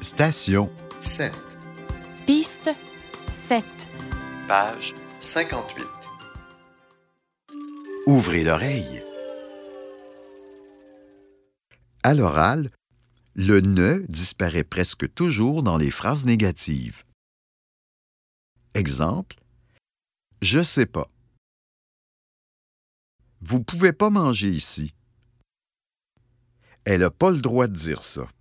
Station 7. Piste 7. Page 58. Ouvrez l'oreille. À l'oral, le « ne » disparaît presque toujours dans les phrases négatives. Exemple: je sais pas. Vous pouvez pas manger ici. Elle n'a pas le droit de dire ça.